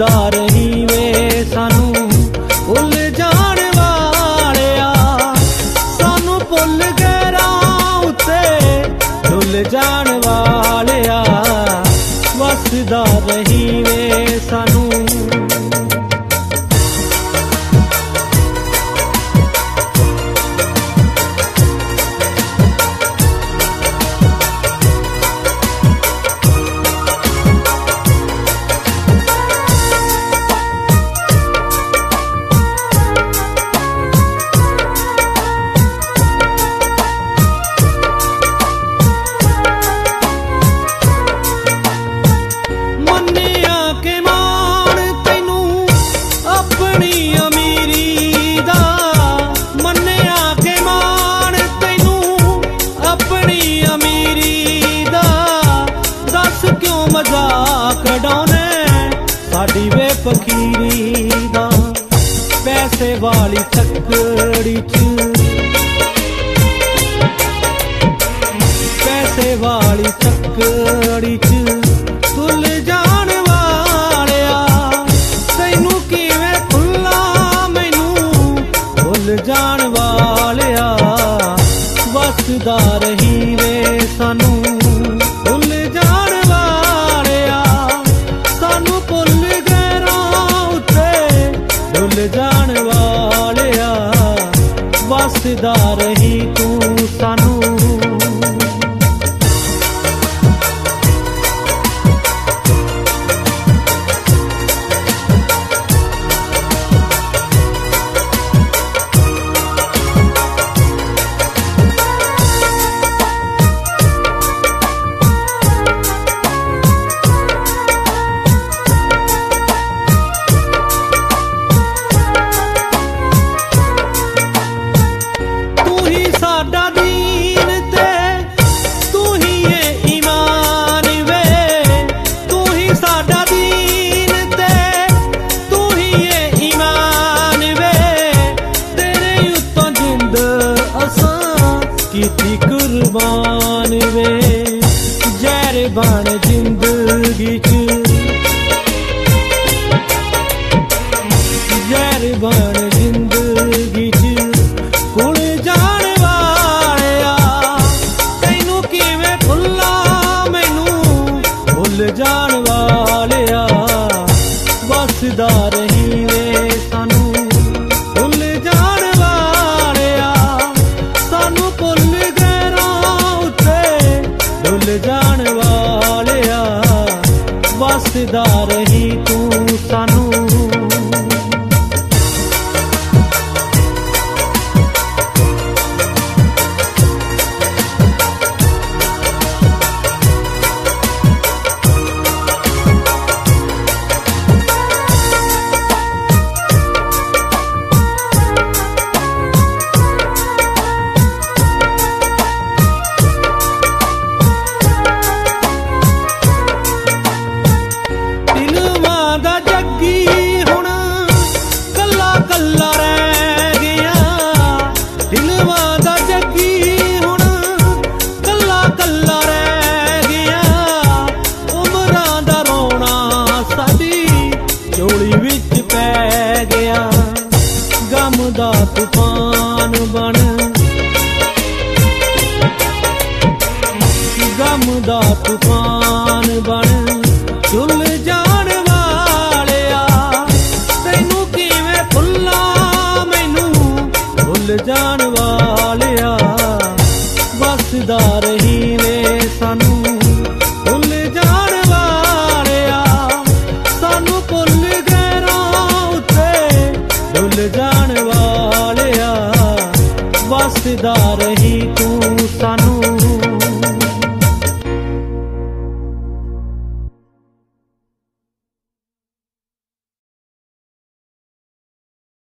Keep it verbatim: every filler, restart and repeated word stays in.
वसदा रही वे सानू भुल जाण वालिया, सानू भुल गए राह उत्ते डुल जाण वालिया, वसदा रही वे सानू। मजाक डाउने साडी वे फकीरी दा, पैसे वाली छक्कड़ी च पैसे वाली छक्कड़ी च तुल जाण वालिया, तैनू किवें खुला मैनू भुल जाण वालिया, वसदा रही वे सानू जाण वालिया, वसदा रही तू सानू। कीती कुर्बान वे जहर बन जिंदगी च, जहर बन जिंदगी च कुल जाण वालिया, तैनू किवें भुल्ला मैनू भुल जाण वालिया, वसदा रही वे सानू भुल जाण वालिया, सानू भुल जाण वालिया, वसदा रही तू सानू। गम दा तूफान बन, गम दा तूफान बन चुल